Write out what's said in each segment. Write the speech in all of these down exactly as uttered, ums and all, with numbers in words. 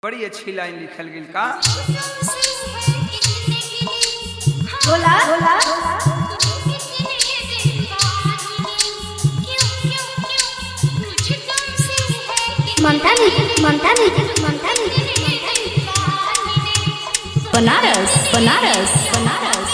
बड़ी अच्छी लाइन लिखल गई का बोला बोला Mamta music Mamta music Mamta music Banaras Banaras Banaras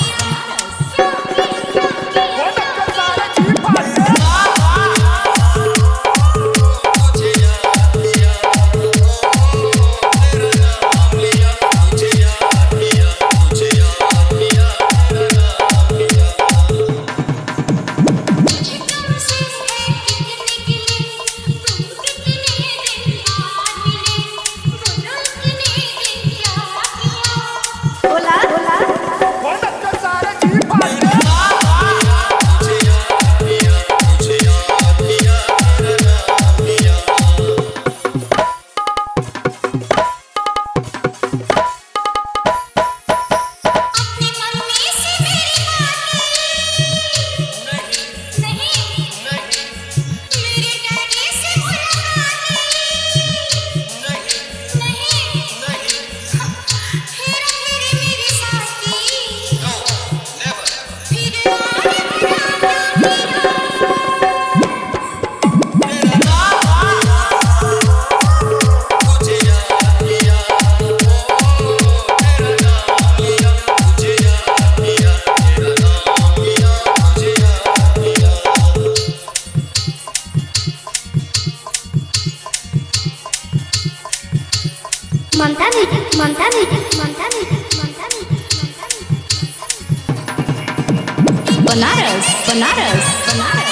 Mamta music Mamta music Mamta music Mamta music Banaras Banaras Banaras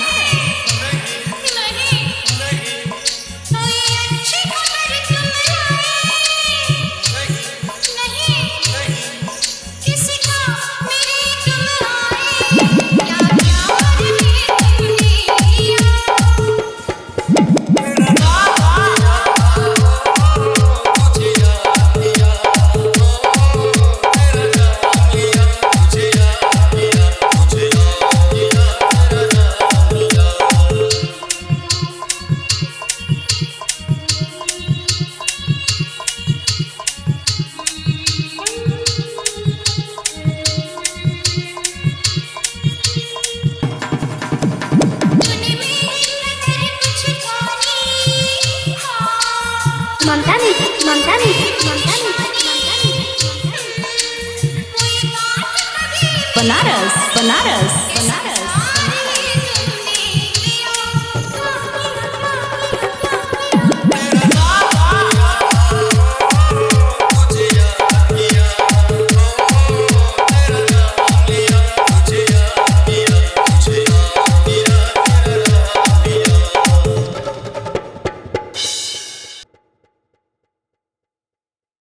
Mamta music Mamta music Mamta music Banaras Banaras Banaras